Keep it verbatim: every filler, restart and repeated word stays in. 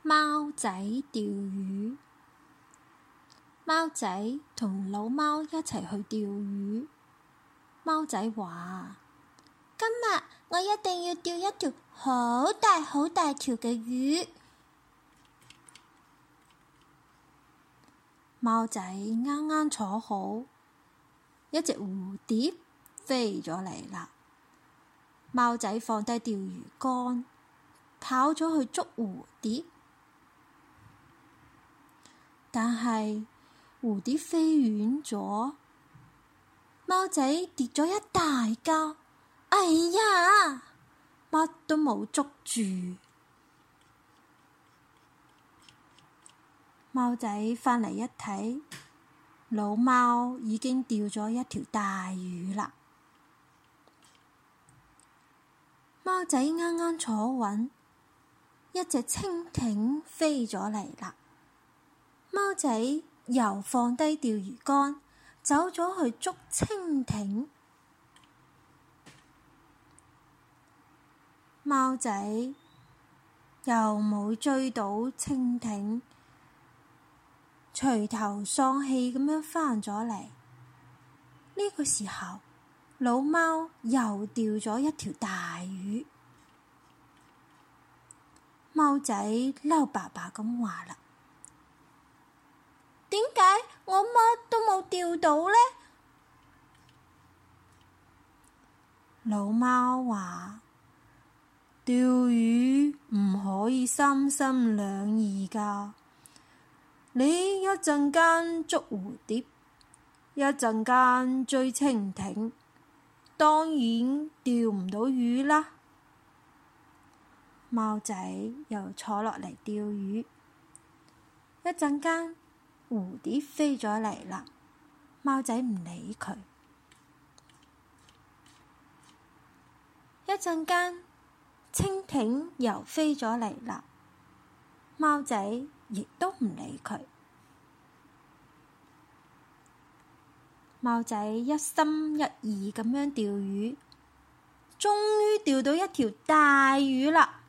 貓仔釣魚。貓仔同老貓一齊去釣魚。貓仔話：今日我一定要釣一條好大好大條嘅魚。貓仔啱啱坐好，一隻蝴蝶飛咗嚟啦。貓仔放低釣魚竿，跑咗去捉蝴蝶，但係蝴蝶飛遠咗，貓仔跌咗一大跤，哎呀，乜都冇捉住。貓仔返嚟一睇，老貓已經釣咗一條大魚啦。貓仔啱啱坐穩，一隻蜻蜓飛咗嚟啦。貓仔又放低釣魚竿，走咗去捉蜻蜓。貓仔又冇追到蜻蜓，垂頭喪氣咁樣返咗嚟。呢個時候，老貓又釣咗一條大魚。貓仔嬲爸爸咁話啦：點解我乜都冇釣到呢？老貓話：釣魚唔可以三心兩意㗎。你一陣間捉蝴蝶，一陣間追蜻蜓，當然釣唔到魚啦。貓仔又坐落嚟釣魚，一陣間蝴蝶飛咗嚟啦，貓仔唔理佢。一陣間蜻蜓又飛咗嚟啦，貓仔亦都唔理佢。貓仔一心一意咁樣釣魚，終於釣到一條大魚啦。